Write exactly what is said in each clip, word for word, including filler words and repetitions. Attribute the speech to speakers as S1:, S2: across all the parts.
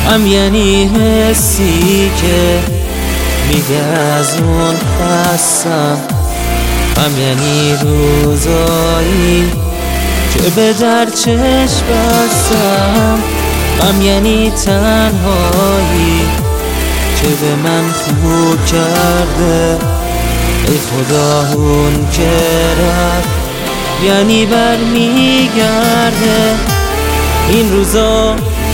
S1: غم یعنی حسی که میگه از اون خستم. غم یعنی روزایی که به در چشم بستم. غم یعنی تنهایی که به من خوب کرده. ای خدا اون که رفت یعنی بر میگرده. این روزا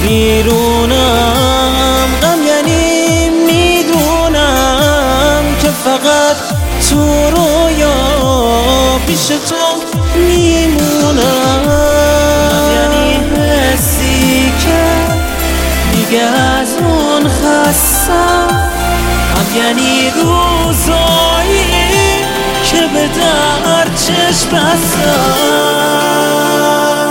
S1: بیرونم، غم یعنی میدونم که فقط تو رویا پیش تو میمونم. غم یعنی حسی که میگه از اون خستم. غم یعنی روزایی که به در چشم بستم.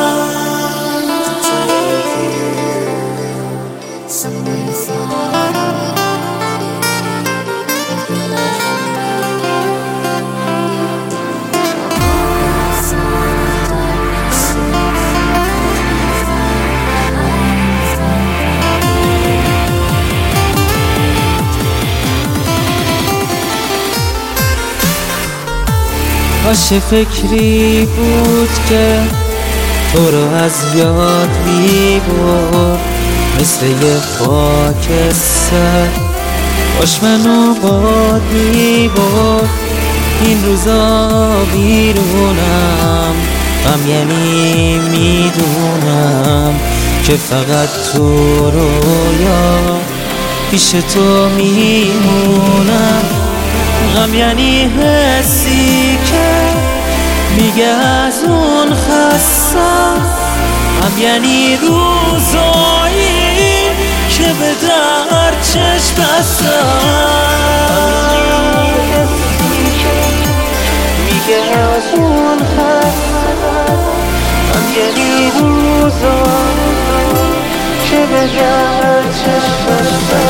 S1: باشه فکری بود که تو رو از یاد میبرد، مثل یه خاکستر باش منو باد میبرد. این روزا بیرونم، غم یعنی میدونم که فقط تو رویا پیش تو میمونم. غم یعنی حسی که میگه از اون خستم. غم یعنی روزایی که به در چشم بستم. میگه از اون خستم. غم یعنی روزایی که به در چشم بستم.